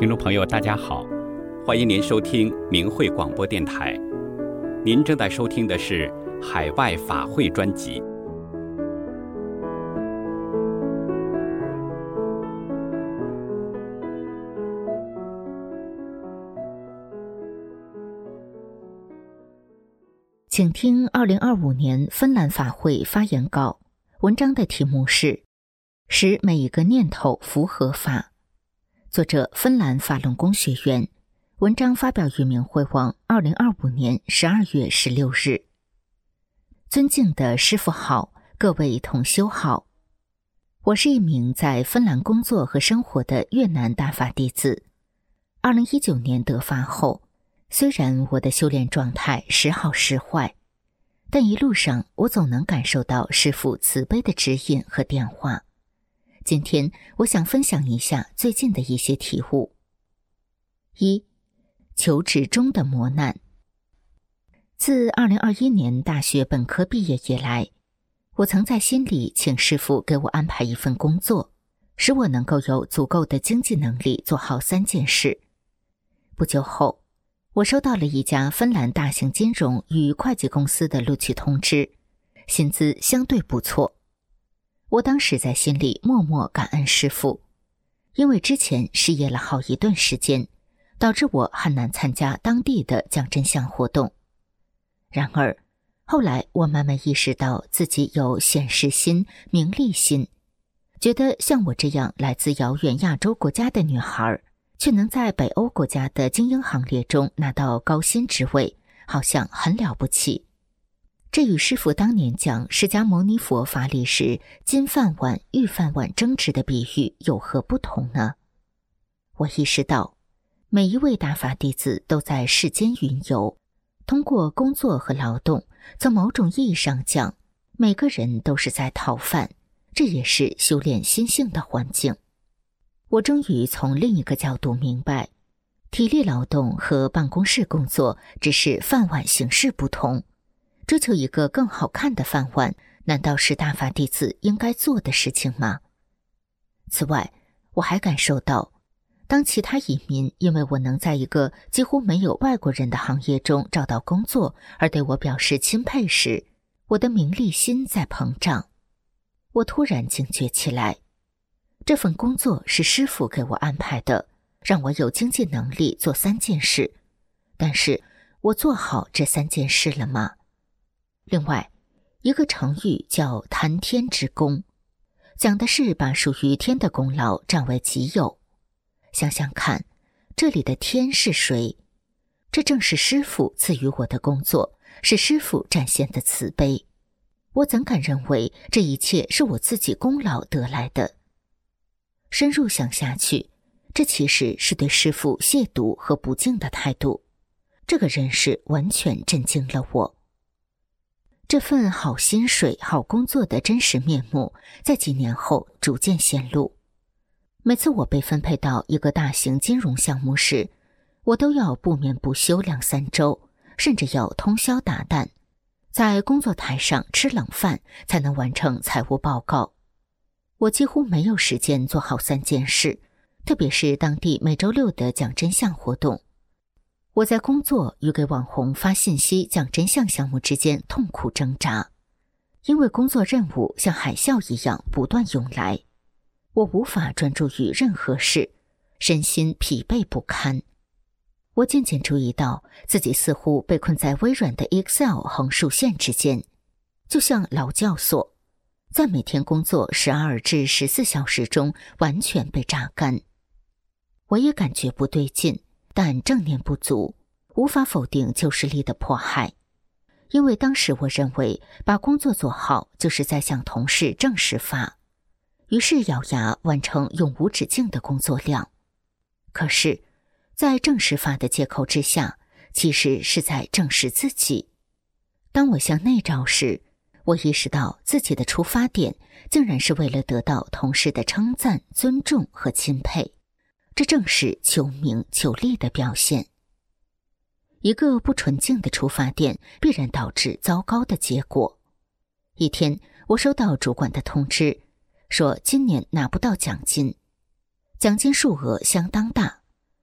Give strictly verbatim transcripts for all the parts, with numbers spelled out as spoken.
听众朋友大家好，欢迎您收听明慧广播电台。您正在收听的是海外法会专辑。 请听二零二五年芬兰法会发言稿，文章的题目是使每一个念头符合法，作者芬兰法轮功学院，文章发表于明慧网二零二五年十二月十六日。尊敬的师父好，各位同修好，我是一名在芬兰工作和生活的越南大法弟子。二零一九年得法后，虽然我的修炼状态时好时坏，但一路上我总能感受到师父慈悲的指引和点化。今天我想分享一下最近的一些体悟。一、求职中的磨难。自二零二一年大学本科毕业以来，我曾在心里请师父给我安排一份工作，使我能够有足够的经济能力做好三件事。不久后，我收到了一家芬兰大型金融与会计公司的录取通知，薪资相对不错。我当时在心里默默感恩师父，因为之前失业了好一段时间，导致我很难参加当地的讲真相活动。然而，后来我慢慢意识到自己有显示心、名利心，觉得像我这样来自遥远亚洲国家的女孩，却能在北欧国家的精英行列中拿到高薪职位，好像很了不起。这与师父当年讲释迦牟尼佛法理时金饭碗、玉饭碗争执的比喻有何不同呢？我意识到，每一位大法弟子都在世间云游，通过工作和劳动，从某种意义上讲，每个人都是在讨饭，这也是修炼心性的环境。我终于从另一个角度明白，体力劳动和办公室工作只是饭碗形式不同，追求一个更好看的饭碗，难道是大法弟子应该做的事情吗？此外，我还感受到，当其他移民因为我能在一个几乎没有外国人的行业中找到工作而对我表示钦佩时，我的名利心在膨胀。我突然警觉起来，这份工作是师父给我安排的，让我有经济能力做三件事，但是我做好这三件事了吗？另外，一个成语叫贪天之功，讲的是把属于天的功劳占为己有。想想看，这里的天是谁？这正是师父赐予我的工作，是师父展现的慈悲。我怎敢认为这一切是我自己功劳得来的？深入想下去，这其实是对师父亵渎和不敬的态度。这个人事完全震惊了我。这份好薪水、好工作的真实面目，在几年后逐渐显露。每次我被分配到一个大型金融项目时，我都要不眠不休两三周，甚至要通宵达旦，在工作台上吃冷饭才能完成财务报告。我几乎没有时间做好三件事，特别是当地每周六的讲真相活动。我在工作与给网红发信息讲真相项目之间痛苦挣扎，因为工作任务像海啸一样不断涌来，我无法专注于任何事，身心疲惫不堪。我渐渐注意到自己似乎被困在微软的 Excel 横竖线之间，就像劳教所，在每天工作十二至十四小时中完全被榨干。我也感觉不对劲，但正念不足，无法否定旧势力的迫害。因为当时我认为把工作做好就是在向同事证实法，于是咬牙完成永无止境的工作量。可是，在证实法的借口之下，其实是在证实自己。当我向内照时，我意识到自己的出发点竟然是为了得到同事的称赞、尊重和钦佩，这正是求名求利的表现。一个不纯净的出发点必然导致糟糕的结果。一天，我收到主管的通知，说今年拿不到奖金，奖金数额相当大，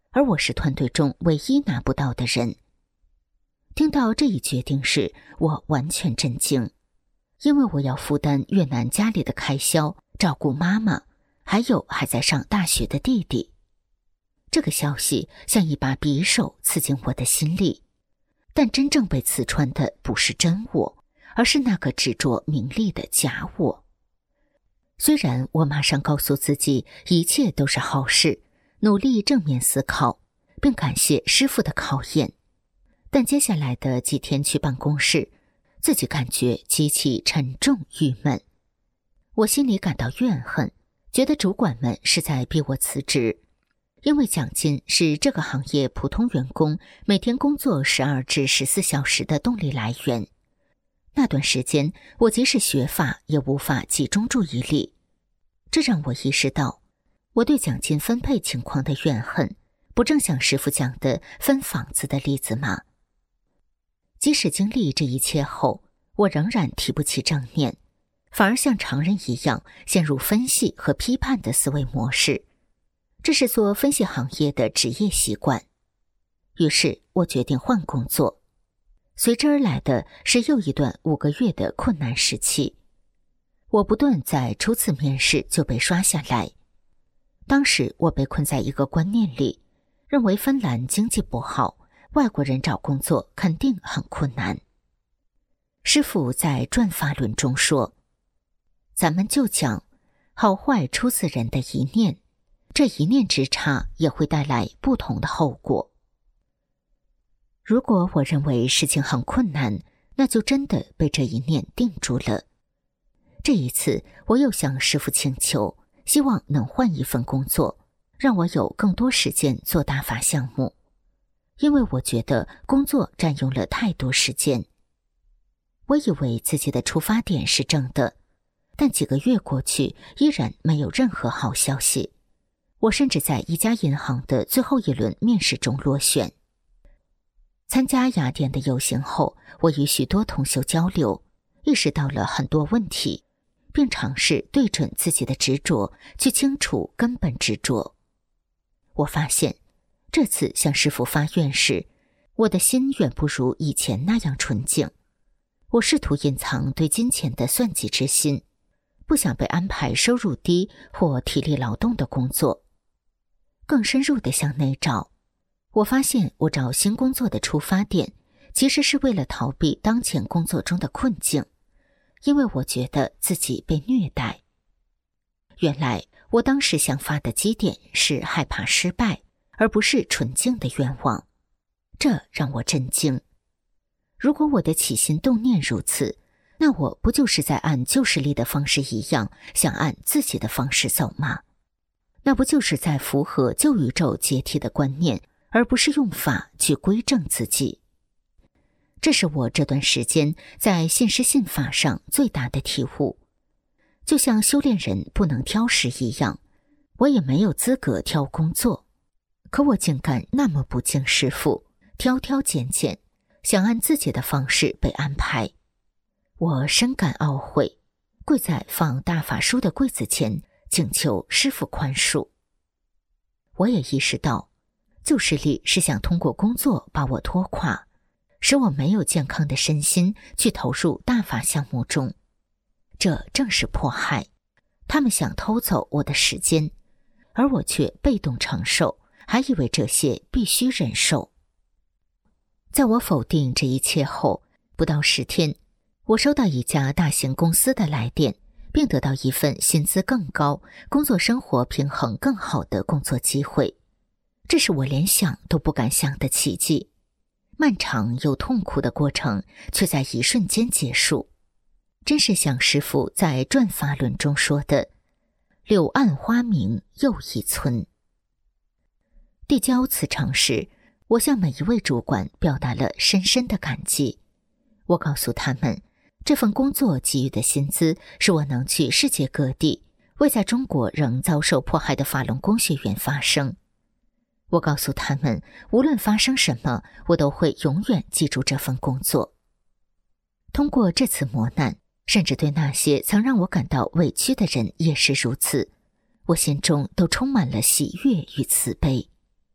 而我是团队中唯一拿不到的人。听到这一决定时，我完全震惊，因为我要负担越南家里的开销，照顾妈妈，还有还在上大学的弟弟。这个消息像一把匕首刺进我的心里，但真正被刺穿的不是真我，而是那个执着名利的假我。虽然我马上告诉自己一切都是好事，努力正面思考，并感谢师父的考验，但接下来的几天去办公室，自己感觉极其沉重郁闷。我心里感到怨恨，觉得主管们是在逼我辞职，因为奖金是这个行业普通员工每天工作十二至十四小时的动力来源。那段时间，我即使学法也无法集中注意力，这让我意识到我对奖金分配情况的怨恨，不正像师父讲的分房子的例子吗？即使经历这一切后，我仍然提不起正念，反而像常人一样陷入分析和批判的思维模式，这是做分析行业的职业习惯。于是我决定换工作，随之而来的是又一段五个月的困难时期。我不断在初次面试就被刷下来。当时我被困在一个观念里，认为芬兰经济不好，外国人找工作肯定很困难。师父在转法论中说，咱们就讲好坏出自人的一念，这一念之差也会带来不同的后果。如果我认为事情很困难，那就真的被这一念定住了。这一次我又向师父请求，希望能换一份工作，让我有更多时间做大法项目，因为我觉得工作占用了太多时间。我以为自己的出发点是正的，但几个月过去，依然没有任何好消息。我甚至在一家银行的最后一轮面试中落选。参加雅典的游行后，我与许多同修交流，意识到了很多问题，并尝试对准自己的执着，去清除根本执着。我发现，这次向师父发愿时，我的心远不如以前那样纯净。我试图隐藏对金钱的算计之心，不想被安排收入低或体力劳动的工作。更深入地向内找，我发现我找新工作的出发点，其实是为了逃避当前工作中的困境，因为我觉得自己被虐待。原来我当时想法的基点是害怕失败，而不是纯净的愿望，这让我震惊。如果我的起心动念如此，那我不就是在按旧势力的方式一样，想按自己的方式走吗？那不就是在符合旧宇宙解体的观念，而不是用法去规正自己。这是我这段时间在信师信法上最大的体悟。就像修炼人不能挑食一样，我也没有资格挑工作，可我竟敢那么不敬师父，挑挑拣拣，想按自己的方式被安排。我深感懊悔，跪在放大法书的柜子前，请求师父宽恕。我也意识到，旧势力是想通过工作把我拖垮，使我没有健康的身心去投入大法项目中。这正是迫害，他们想偷走我的时间，而我却被动承受，还以为这些必须忍受。在我否定这一切后，不到十天，我收到一家大型公司的来电，并得到一份薪资更高、工作生活平衡更好的工作机会。这是我连想都不敢想的奇迹。漫长又痛苦的过程却在一瞬间结束，真是像师父在转法论中说的，柳暗花明又一村。递交辞呈时，我向每一位主管表达了深深的感激。我告诉他们，这份工作给予的薪资是我能去世界各地，为在中国仍遭受迫害的法轮功学员发声。我告诉他们，无论发生什么，我都会永远记住这份工作。通过这次磨难，甚至对那些曾让我感到委屈的人也是如此，我心中都充满了喜悦与慈悲。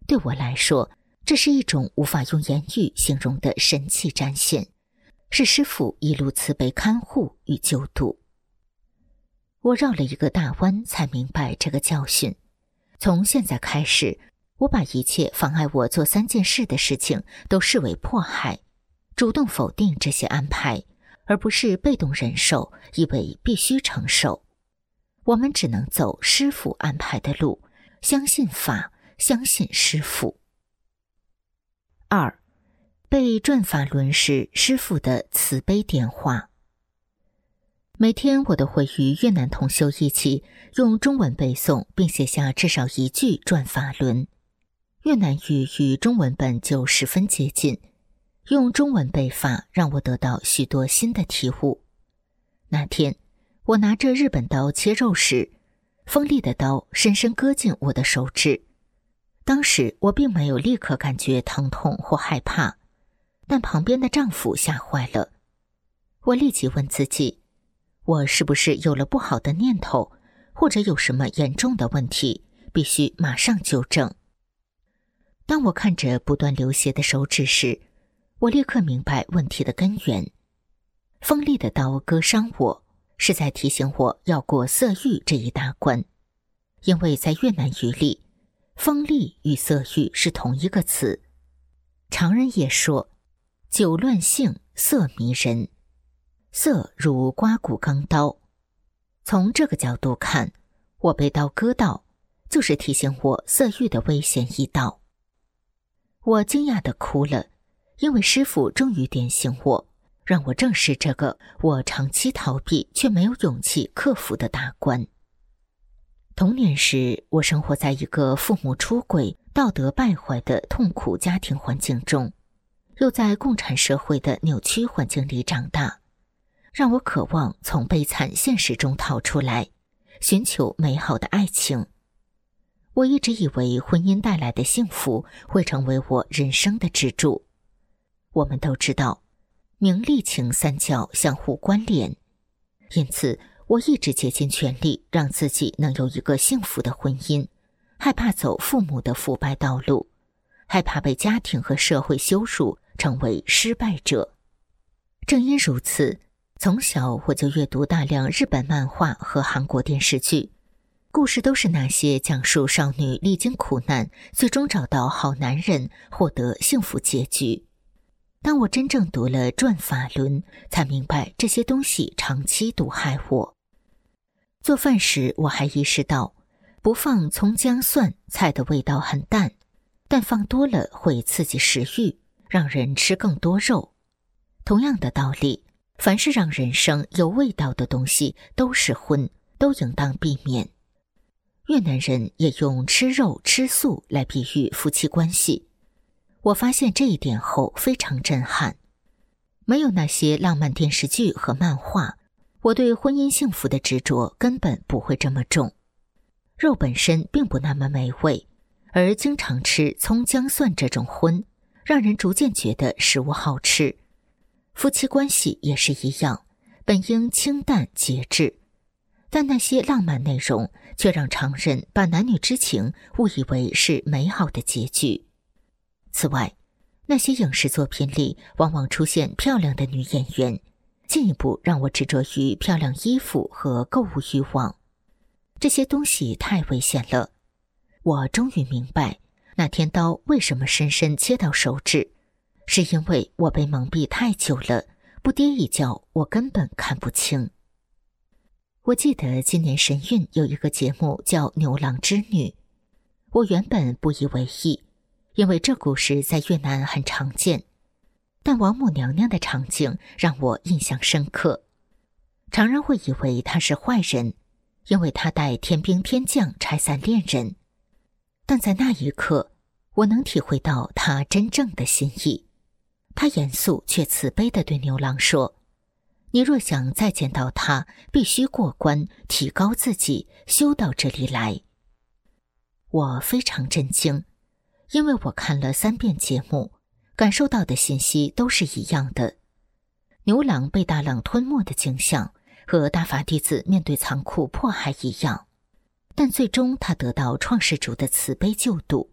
对我来说，这是一种无法用言语形容的神奇展现，是师父一路慈悲看护与救度。我绕了一个大弯才明白这个教训。从现在开始，我把一切妨碍我做三件事的事情都视为迫害，主动否定这些安排，而不是被动忍受，以为必须承受。我们只能走师父安排的路，相信法，相信师父。二，背转法轮时师父的慈悲点化。每天我都会与越南同修一起用中文背诵并写下至少一句转法轮。越南语与中文本就十分接近，用中文背法让我得到许多新的体悟。那天我拿着日本刀切肉时，锋利的刀深深割进我的手指。当时我并没有立刻感觉疼痛或害怕，但旁边的丈夫吓坏了。我立即问自己，我是不是有了不好的念头，或者有什么严重的问题，必须马上纠正。当我看着不断流血的手指时，我立刻明白问题的根源。锋利的刀割伤我，是在提醒我要过色欲这一大关。因为在越南语里，锋利与色欲是同一个词。常人也说，酒乱性，色迷人。色如刮骨钢刀。从这个角度看，我被刀割到，就是提醒我色欲的危险已到。我惊讶地哭了，因为师父终于点醒我，让我正视这个我长期逃避却没有勇气克服的大关。童年时，我生活在一个父母出轨、道德败坏的痛苦家庭环境中，又在共产社会的扭曲环境里长大，让我渴望从悲惨现实中逃出来，寻求美好的爱情。我一直以为婚姻带来的幸福会成为我人生的支柱。我们都知道，名利情三角相互关联，因此我一直竭尽全力让自己能有一个幸福的婚姻，害怕走父母的腐败道路，害怕被家庭和社会羞辱，成为失败者。正因如此，从小我就阅读大量日本漫画和韩国电视剧，故事都是那些讲述少女历经苦难，最终找到好男人，获得幸福结局。当我真正读了《转法轮》，才明白这些东西长期毒害我。做饭时我还意识到，不放葱姜蒜，菜的味道很淡，但放多了会刺激食欲，让人吃更多肉。同样的道理，凡是让人生有味道的东西都是荤，都应当避免。越南人也用吃肉吃素来比喻夫妻关系。我发现这一点后非常震撼。没有那些浪漫电视剧和漫画，我对婚姻幸福的执着根本不会这么重。肉本身并不那么美味，而经常吃葱姜蒜这种荤，让人逐渐觉得食物好吃。夫妻关系也是一样，本应清淡节制，但那些浪漫内容却让常人把男女之情误以为是美好的结局。此外，那些影视作品里往往出现漂亮的女演员，进一步让我执着于漂亮衣服和购物欲望。这些东西太危险了。我终于明白，那天刀为什么深深切到手指，是因为我被蒙蔽太久了，不跌一跤我根本看不清。我记得今年神韵有一个节目叫《牛郎织女》，我原本不以为意，因为这故事在越南很常见，但王母娘娘的场景让我印象深刻。常人会以为她是坏人，因为她带天兵天将拆散恋人，但在那一刻，我能体会到她真正的心意。她严肃却慈悲地对牛郎说，你若想再见到他，必须过关，提高自己，修到这里来。我非常震惊，因为我看了三遍节目，感受到的信息都是一样的。牛郎被大浪吞没的景象和大法弟子面对残酷迫害一样，但最终他得到创世主的慈悲救度，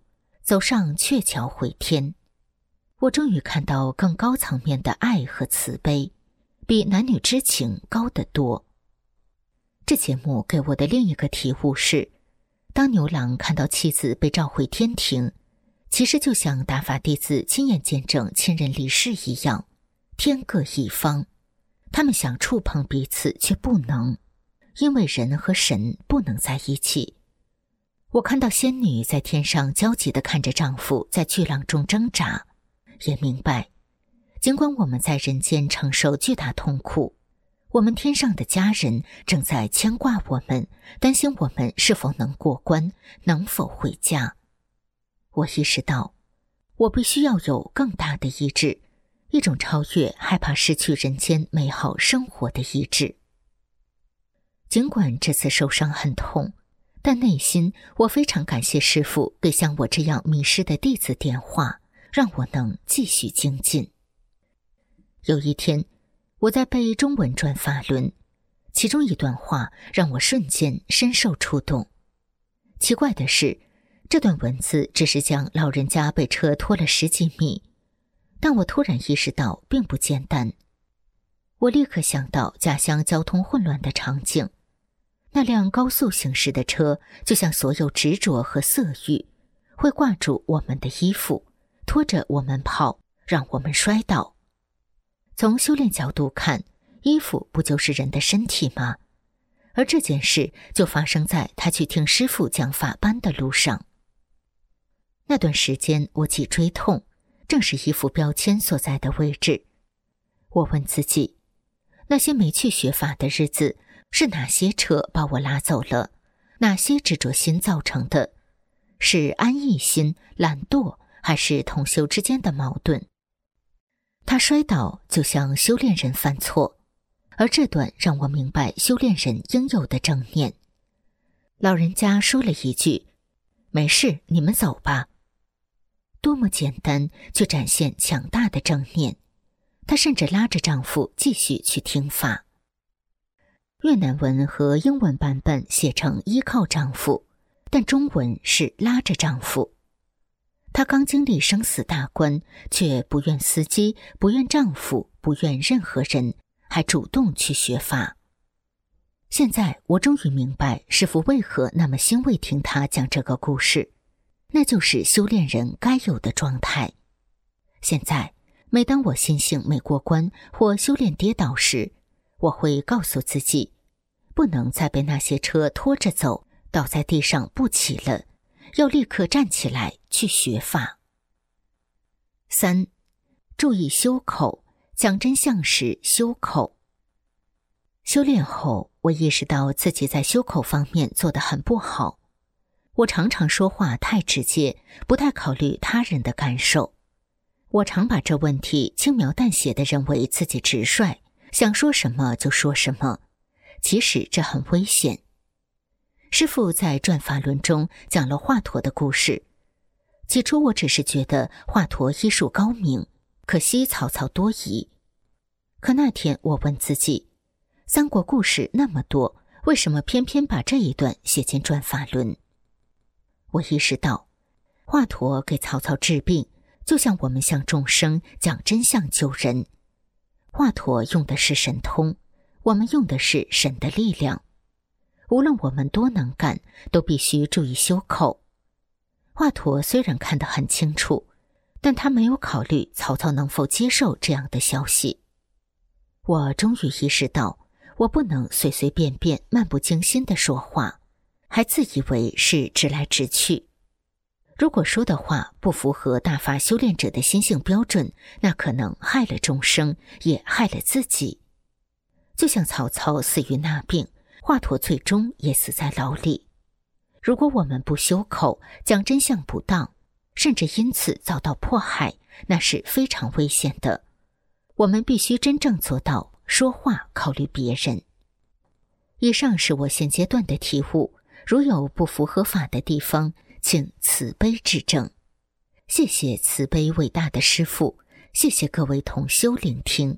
走上鹊桥回天。我终于看到更高层面的爱和慈悲，比男女之情高得多。这节目给我的另一个体悟是，当牛郎看到妻子被召回天庭，其实就像大法弟子亲眼见证亲人离世一样，天各一方，他们想触碰彼此却不能，因为人和神不能在一起。我看到仙女在天上焦急地看着丈夫在巨浪中挣扎，也明白，尽管我们在人间承受巨大痛苦，我们天上的家人正在牵挂我们，担心我们是否能过关，能否回家。我意识到，我必须要有更大的意志，一种超越害怕失去人间美好生活的意志。尽管这次受伤很痛，但内心我非常感谢师父给像我这样迷失的弟子点化，让我能继续精进。有一天，我在背中文转法轮，其中一段话让我瞬间深受触动。奇怪的是，这段文字只是讲老人家被车拖了十几米，但我突然意识到并不简单。我立刻想到家乡交通混乱的场景，那辆高速行驶的车就像所有执着和色欲，会挂住我们的衣服，拖着我们跑，让我们摔倒。从修炼角度看，衣服不就是人的身体吗？而这件事就发生在他去听师父讲法班的路上。那段时间我脊椎痛，正是衣服标签所在的位置。我问自己，那些没去学法的日子，是哪些车把我拉走了？哪些执着心造成的？是安逸心、懒惰，还是同修之间的矛盾？他摔倒就像修炼人犯错，而这段让我明白修炼人应有的正念。老人家说了一句：“没事，你们走吧。”多么简单，却展现强大的正念。她甚至拉着丈夫继续去听法。越南文和英文版本写成依靠丈夫，但中文是拉着丈夫。她刚经历生死大关，却不怨司机，不怨丈夫，不怨任何人，还主动去学法。现在我终于明白师父为何那么欣慰听他讲这个故事，那就是修炼人该有的状态。现在每当我心性没过关或修炼跌倒时，我会告诉自己，不能再被那些车拖着走，倒在地上不起了，要立刻站起来去学法。三，注意修口，讲真相时修口。修炼后，我意识到自己在修口方面做得很不好。我常常说话太直接，不太考虑他人的感受。我常把这问题轻描淡写地认为自己直率，想说什么就说什么，其实这很危险。师父在转法轮中讲了华佗的故事。起初我只是觉得华佗医术高明，可惜曹操多疑。可那天我问自己，三国故事那么多，为什么偏偏把这一段写进转法轮？我意识到，华佗给曹操治病，就像我们向众生讲真相救人。华佗用的是神通，我们用的是神的力量。无论我们多能干，都必须注意修口。华佗虽然看得很清楚，但他没有考虑曹操能否接受这样的消息。我终于意识到，我不能随随便便漫不经心地说话，还自以为是直来直去。如果说的话不符合大法修炼者的心性标准，那可能害了众生，也害了自己。就像曹操死于那病，华佗最终也死在牢里。如果我们不修口，讲真相不当，甚至因此遭到迫害，那是非常危险的。我们必须真正做到说话考虑别人。以上是我现阶段的体悟，如有不符合法的地方，请慈悲指正。谢谢慈悲伟大的师父，谢谢各位同修聆听。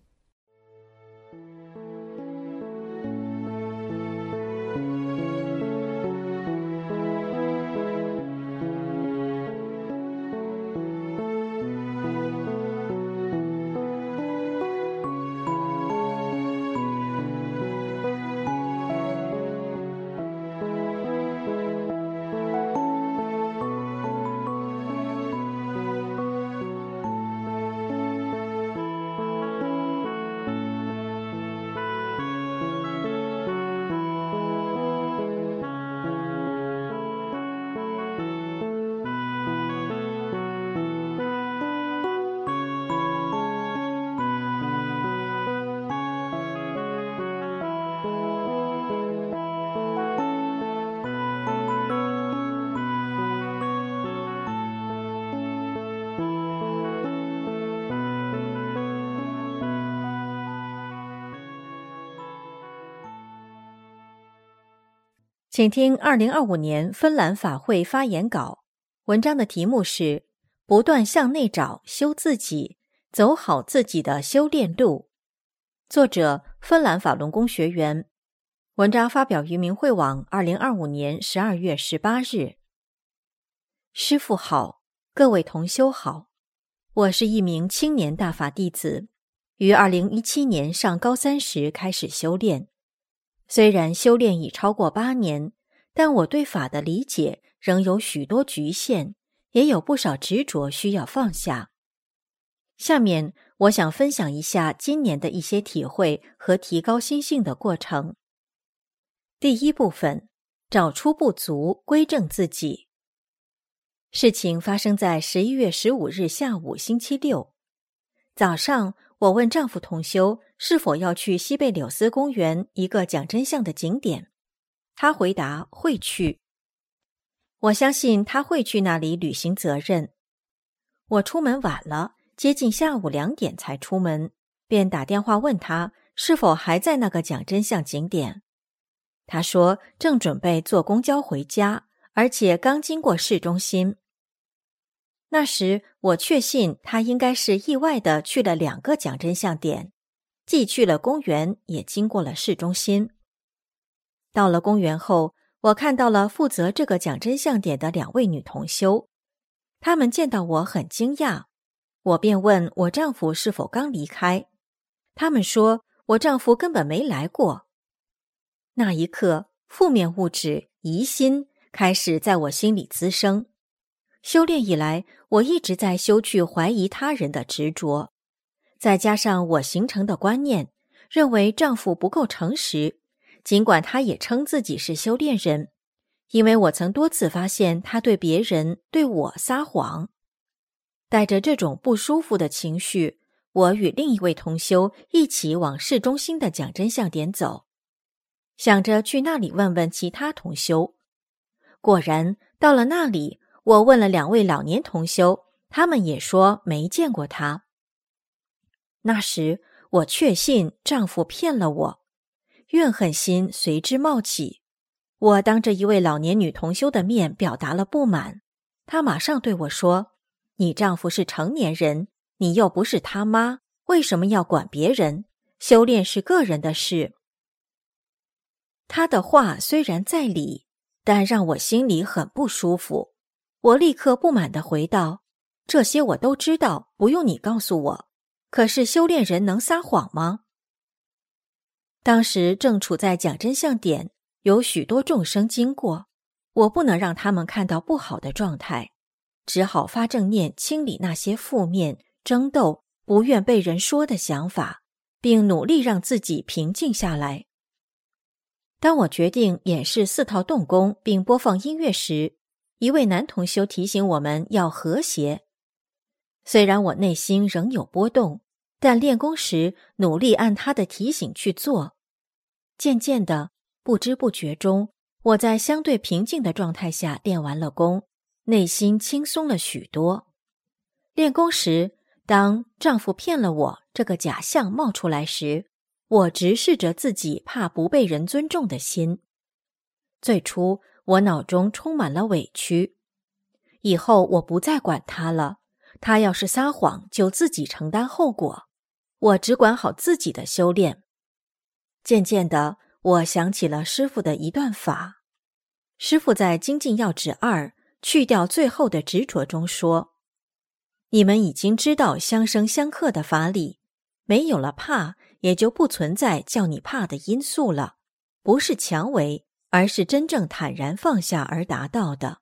请听二零二五年芬兰法会发言稿，文章的题目是不断向内找，修自己，走好自己的修炼路。作者芬兰法轮功学员。文章发表于明慧网二零二五年十二月十八日。师父好，各位同修好，我是一名青年大法弟子，于二零一七年上高三时开始修炼。虽然修炼已超过八年，但我对法的理解仍有许多局限，也有不少执着需要放下。下面我想分享一下今年的一些体会和提高心性的过程。第一部分，找出不足，归正自己。事情发生在十一月十五日下午星期六。早上，我问丈夫同修是否要去西贝柳斯公园一个讲真相的景点，他回答会去。我相信他会去那里履行责任。我出门晚了，接近下午两点才出门，便打电话问他是否还在那个讲真相景点。他说正准备坐公交回家，而且刚经过市中心。那时我确信他应该是意外地去了两个讲真相点，既去了公园，也经过了市中心。到了公园后，我看到了负责这个讲真相点的两位女同修，她们见到我很惊讶，我便问我丈夫是否刚离开，他们说我丈夫根本没来过。那一刻，负面物质、疑心开始在我心里滋生。修炼以来，我一直在修去怀疑他人的执着，再加上我形成的观念，认为丈夫不够诚实，尽管他也称自己是修炼人，因为我曾多次发现他对别人、对我撒谎。带着这种不舒服的情绪，我与另一位同修一起往市中心的讲真相点走，想着去那里问问其他同修。果然，到了那里，我问了两位老年同修，他们也说没见过他。那时，我确信丈夫骗了我，怨恨心随之冒起。我当着一位老年女同修的面表达了不满，她马上对我说：“你丈夫是成年人，你又不是他妈，为什么要管别人？修炼是个人的事。”她的话虽然在理，但让我心里很不舒服。我立刻不满地回道：“这些我都知道，不用你告诉我。可是修炼人能撒谎吗？”当时正处在讲真相点，有许多众生经过，我不能让他们看到不好的状态，只好发正念清理那些负面、争斗、不愿被人说的想法，并努力让自己平静下来。当我决定演示四套动功并播放音乐时，一位男同修提醒我们要和谐。虽然我内心仍有波动，但练功时努力按他的提醒去做。渐渐的，不知不觉中，我在相对平静的状态下练完了功，内心轻松了许多。练功时，当丈夫骗了我这个假象冒出来时，我直视着自己怕不被人尊重的心。最初，我脑中充满了委屈，以后我不再管他了，他要是撒谎就自己承担后果，我只管好自己的修炼。渐渐的，我想起了师父的一段法。师父在《精进要旨二去掉最后的执着》中说：“你们已经知道相生相克的法理，没有了怕，也就不存在叫你怕的因素了，不是强为，而是真正坦然放下而达到的。”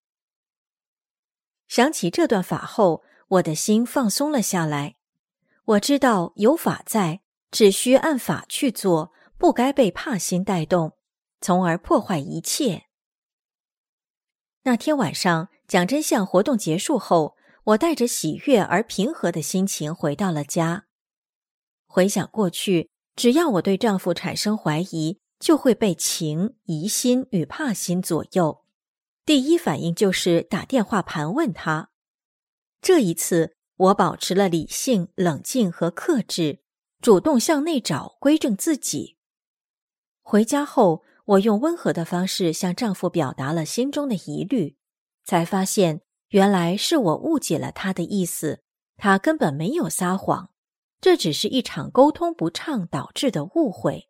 想起这段法后，我的心放松了下来。我知道有法在，只需按法去做，不该被怕心带动，从而破坏一切。那天晚上，讲真相活动结束后，我带着喜悦而平和的心情回到了家。回想过去，只要我对丈夫产生怀疑，就会被情、疑心与怕心左右。第一反应就是打电话盘问他。这一次，我保持了理性、冷静和克制，主动向内找，归正自己。回家后， 我用温和的方式向丈夫表达了心中的疑虑，才发现原来是我误解了他的意思，他根本没有撒谎，这只是一场沟通不畅导致的误会。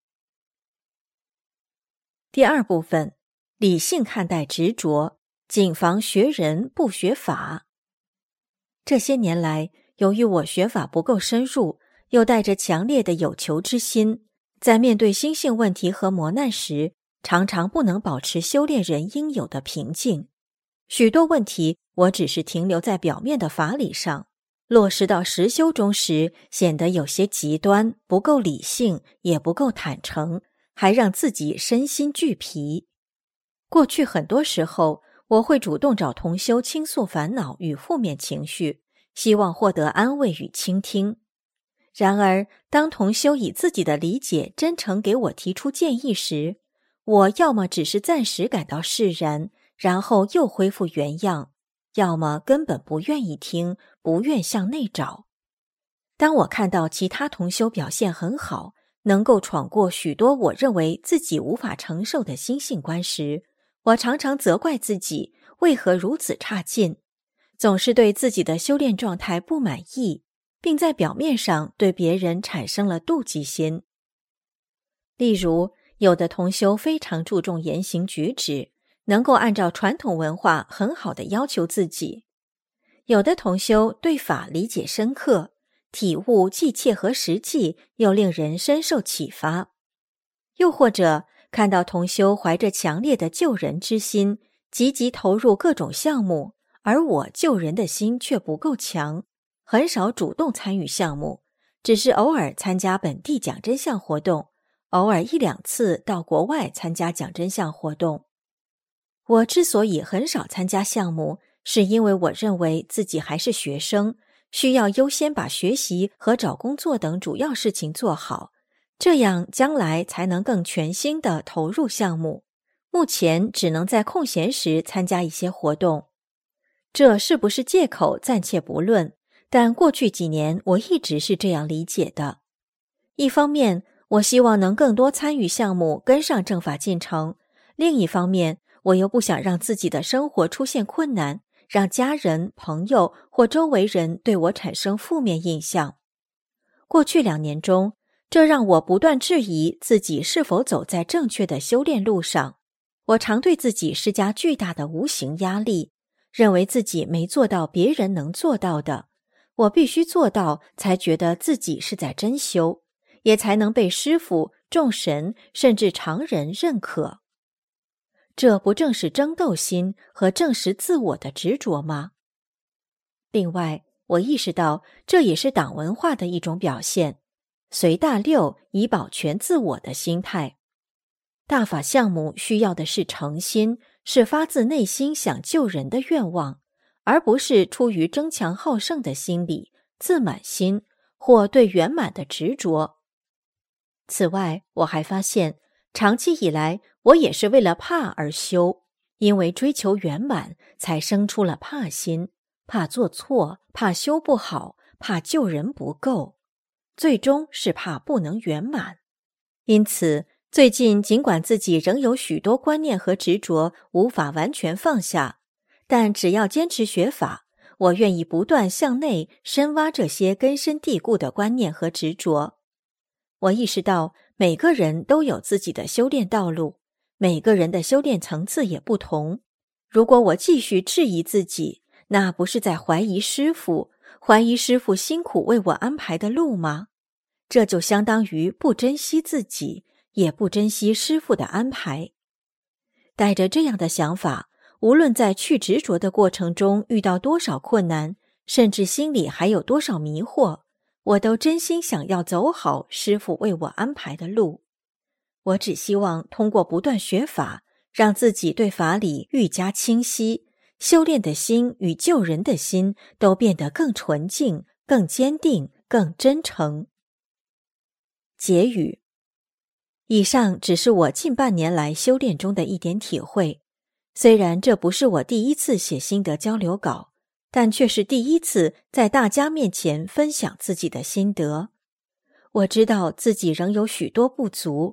第二部分，理性看待执着，谨防学人不学法。这些年来，由于我学法不够深入，又带着强烈的有求之心，在面对心性问题和磨难时，常常不能保持修炼人应有的平静。许多问题我只是停留在表面的法理上，落实到实修中时，显得有些极端，不够理性，也不够坦诚，还让自己身心俱疲。过去很多时候，我会主动找同修倾诉烦恼与负面情绪，希望获得安慰与倾听。然而，当同修以自己的理解真诚给我提出建议时，我要么只是暂时感到释然，然后又恢复原样，要么根本不愿意听，不愿向内找。当我看到其他同修表现很好，能够闯过许多我认为自己无法承受的心性关时，我常常责怪自己为何如此差劲，总是对自己的修炼状态不满意，并在表面上对别人产生了妒忌心。例如，有的同修非常注重言行举止，能够按照传统文化很好地要求自己；有的同修对法理解深刻，体悟既切合实际，又令人深受启发；又或者看到同修怀着强烈的救人之心，积极投入各种项目，而我救人的心却不够强，很少主动参与项目，只是偶尔参加本地讲真相活动，偶尔一两次到国外参加讲真相活动。我之所以很少参加项目，是因为我认为自己还是学生，需要优先把学习和找工作等主要事情做好，这样将来才能更全心地投入项目。目前只能在空闲时参加一些活动。这是不是借口暂且不论，但过去几年我一直是这样理解的。一方面，我希望能更多参与项目，跟上正法进程；另一方面，我又不想让自己的生活出现困难，让家人、朋友或周围人对我产生负面印象。过去两年中，这让我不断质疑自己是否走在正确的修炼路上。我常对自己施加巨大的无形压力，认为自己没做到别人能做到的，我必须做到才觉得自己是在真修，也才能被师父、众神甚至常人认可。这不正是争斗心和证实自我的执着吗？另外，我意识到这也是党文化的一种表现，随大溜以保全自我的心态。大法项目需要的是诚心，是发自内心想救人的愿望，而不是出于争强好胜的心理、自满心或对圆满的执着。此外，我还发现，长期以来我也是为了怕而修，因为追求圆满，才生出了怕心，怕做错，怕修不好，怕救人不够，最终是怕不能圆满。因此，最近尽管自己仍有许多观念和执着无法完全放下，但只要坚持学法，我愿意不断向内深挖这些根深蒂固的观念和执着。我意识到每个人都有自己的修炼道路，每个人的修炼层次也不同。如果我继续质疑自己，那不是在怀疑师父，怀疑师父辛苦为我安排的路吗？这就相当于不珍惜自己，也不珍惜师父的安排。带着这样的想法，无论在去执着的过程中遇到多少困难，甚至心里还有多少迷惑，我都真心想要走好师父为我安排的路。我只希望通过不断学法，让自己对法理愈加清晰，修炼的心与救人的心都变得更纯净、更坚定、更真诚。结语。以上只是我近半年来修炼中的一点体会，虽然这不是我第一次写心得交流稿，但却是第一次在大家面前分享自己的心得。我知道自己仍有许多不足，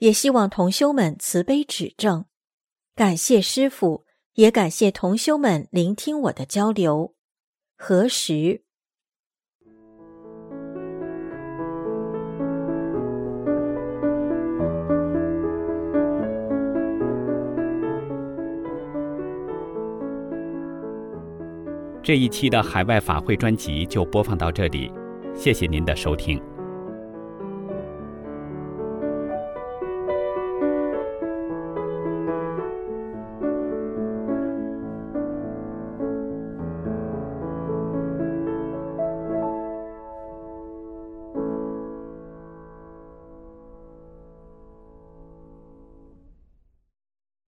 也希望同修们慈悲指正。感谢师父，也感谢同修们聆听我的交流。何时？ 这一期的海外法会专辑就播放到这里，谢谢您的收听。